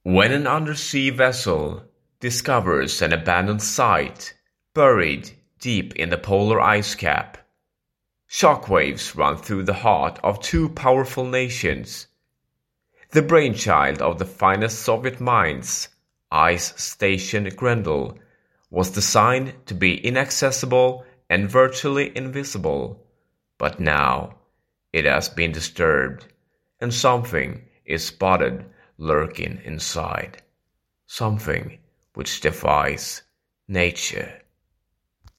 When an undersea vessel discovers an abandoned site buried deep in the polar ice cap, shockwaves run through the heart of two powerful nations. The brainchild of the finest Soviet minds, Ice Station Grendel, was designed to be inaccessible and virtually invisible. But now it has been disturbed, and something is spotted lurking inside. Something which defies nature.